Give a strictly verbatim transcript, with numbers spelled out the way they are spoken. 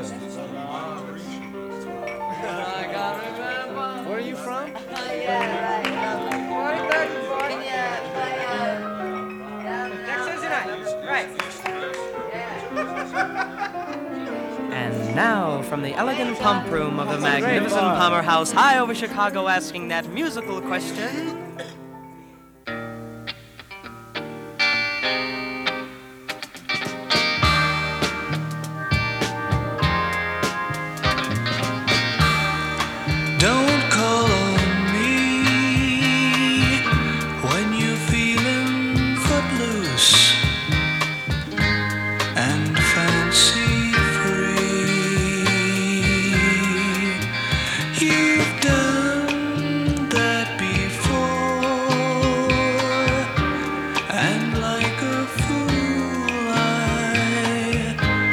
Where are you from? Yeah, right. Texas United. Right. And now, from the elegant pump room of the That's a great magnificent bar. Palmer House high over Chicago, asking that musical question,